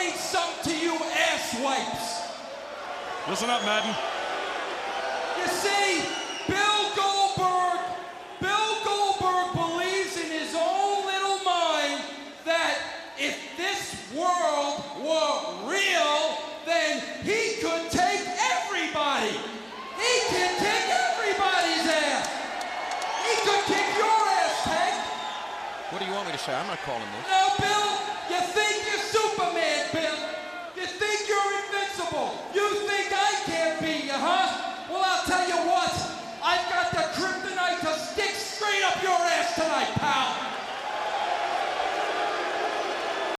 explain something to you asswipes. Listen up, Madden. You see, Bill Goldberg believes in his own little mind that if this world were real, then he could take everybody. He can kick everybody's ass. He could kick your ass, Tank. What do you want me to say? I'm not calling this. No, Bill